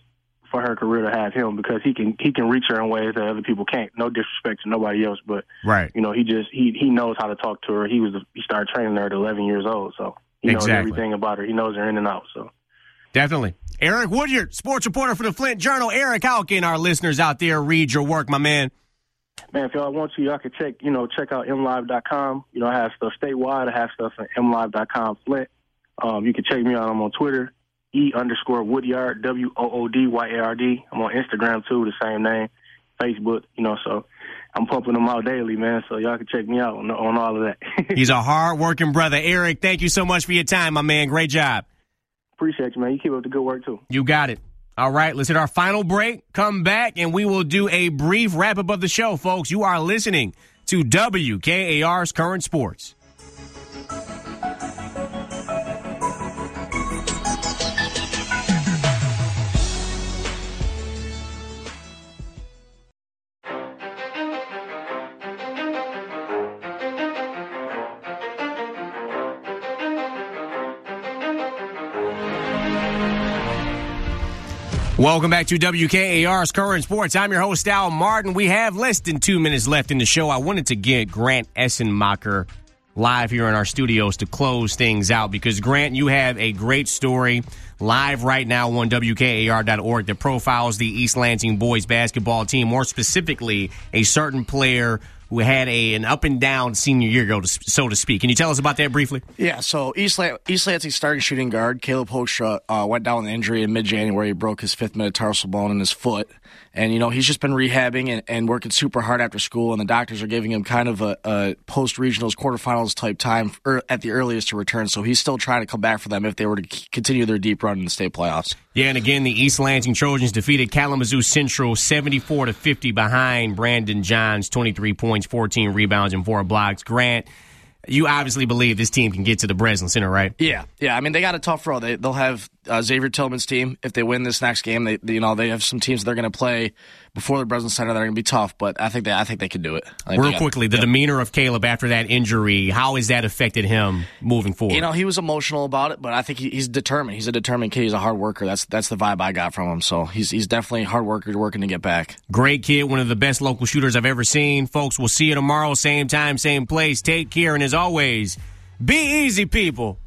for her career to have him because he can he can reach her in ways that other people can't. No disrespect to nobody else, but right. you know, he just he he knows how to talk to her. He was he started training her at eleven years old, so he knows exactly. everything about her. He knows her in and out. So definitely. Eric Woodyard, sports reporter for the Flint Journal. Eric, how can our listeners out there read your work, my man? Man, if y'all want to, y'all can check you know check out m live dot com. You know, I have stuff statewide. I have stuff at m live dot com Flint. Um, you can check me out. I'm on Twitter. E underscore Woodyard, W O O D Y A R D. I'm on Instagram, too, the same name. Facebook, you know, so I'm pumping them out daily, man, so y'all can check me out on, on all of that. He's a hard-working brother. Eric, thank you so much for your time, my man. Great job. Appreciate you, man. You keep up the good work, too. You got it. All right, let's hit our final break, come back, and we will do a brief wrap-up of the show, folks. You are listening to W K A R's Current Sports. Welcome back to W K A R's Current Sports. I'm your host, Al Martin. We have less than two minutes left in the show. I wanted to get Grant Essenmacher live here in our studios to close things out because, Grant, you have a great story live right now on W K A R dot org that profiles the East Lansing boys basketball team, more specifically a certain player who had a an up-and-down senior year ago, so to speak. Can you tell us about that briefly? Yeah, so East, La- East Lansing starting shooting guard Caleb Hoekstra uh, went down with an injury in mid-January. He broke his fifth metatarsal bone in his foot. And, you know, he's just been rehabbing and, and working super hard after school, and the doctors are giving him kind of a, a post-regionals, quarterfinals type time er, at the earliest to return. So he's still trying to come back for them if they were to continue their deep run in the state playoffs. Yeah, and again, the East Lansing Trojans defeated Kalamazoo Central seventy-four to fifty behind Brandon Johns, twenty-three points, fourteen rebounds, and four blocks. Grant, you obviously believe this team can get to the Breslin Center, right? Yeah, yeah. I mean, they got a tough road. They, they'll have uh, Xavier Tillman's team. If they win this next game, they you know they have some teams they're going to play before the Breslin Center that are going to be tough. But I think they I think they can do it. Real quickly, the yeah. demeanor of Caleb after that injury, how has that affected him moving forward? You know, he was emotional about it, but I think he, he's determined. He's a determined kid. He's a hard worker. That's that's the vibe I got from him. So he's he's definitely a hard worker working to get back. Great kid, one of the best local shooters I've ever seen. Folks, we'll see you tomorrow, same time, same place. Take care, and as always, be easy, people.